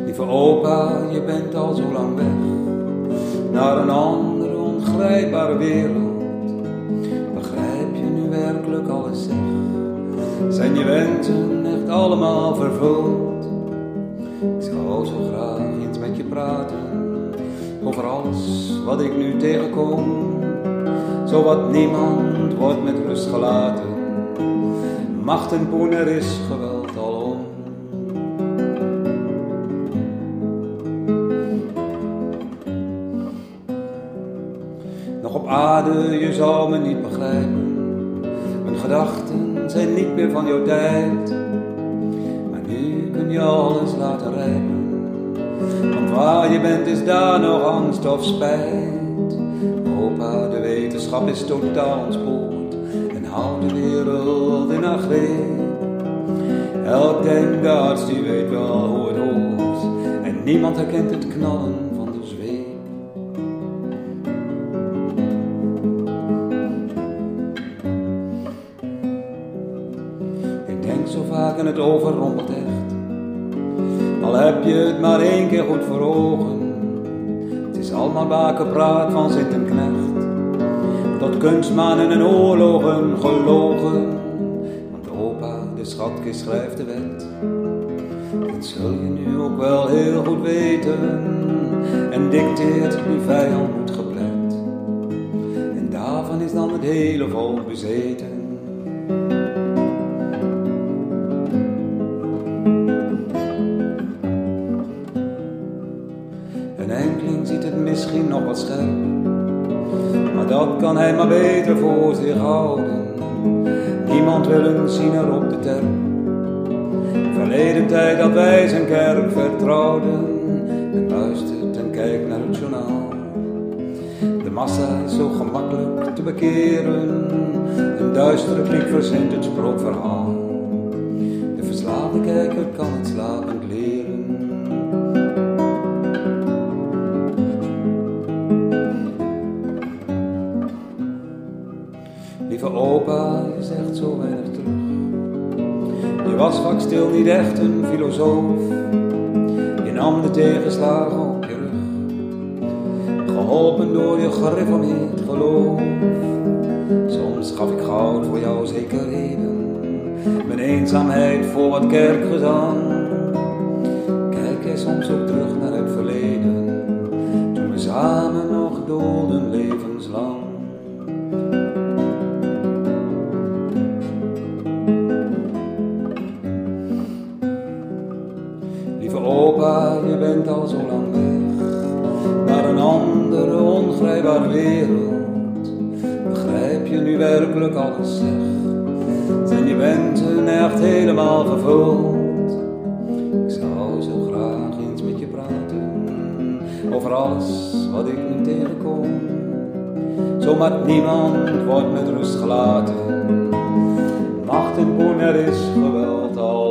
Lieve opa, je bent al zo lang weg, naar een andere ongrijpbare wereld. Begrijp je nu werkelijk alles zeg? Zijn je wensen echt allemaal vervuld? Ik zou zo graag eens met je praten, over alles wat ik nu tegenkom. Zowat niemand wordt met rust gelaten, macht en poen, er is geweld alom. Nog op aarde, je zou me niet begrijpen, mijn gedachten zijn niet meer van jouw tijd. Maar nu kun je alles laten rijpen, want waar je bent is daar nog angst of spijt. Opa, de wetenschap is totaal ontspoord en houdt de wereld in haar greep. Elk denkarts die weet wel hoe het hoort en niemand herkent het knallen van de zweep. Ik denk zo vaak en het overrompelt echt, al heb je het maar één keer goed voor ogen. Het is allemaal bakenpraat van zit en knecht, tot kunstmanen en oorlogen gelogen. Want opa, de schatkist schrijft de wet, dat zul je nu ook wel heel goed weten, en dicteert wie vijand moet gepland. En daarvan is dan het hele volk bezeten. Een enkeling ziet het misschien nog wat scherp, maar dat kan hij maar beter voor zich houden. Niemand wil een ziener op de terp. Verleden tijd dat wij zijn kerk vertrouwden. Men luistert en kijkt naar het journaal. De massa is zo gemakkelijk te bekeren. Een duistere kliek verzint het sprookverhaal. De verslaafde kijker kan het slapend leren. Lieve opa, je zegt zo weinig terug. Je was vaak stil niet echt een filosoof. Je nam de tegenslagen op je rug, geholpen door je gereformeerd geloof. Soms gaf ik goud voor jouw zekerheden, mijn eenzaamheid voor wat kerkgezang. Kijk jij soms ook terug naar het verleden, toen we samen nog doolden levenslang. Lieve opa, je bent al zo lang weg, naar een andere ongrijpbare wereld. Begrijp je nu werkelijk alles zeg? Zijn je wensen echt helemaal vervuld? Ik zou zo graag eens met je praten, over alles wat ik nu tegenkom. Zomaar niemand wordt met rust gelaten, macht en poen, er is geweld al.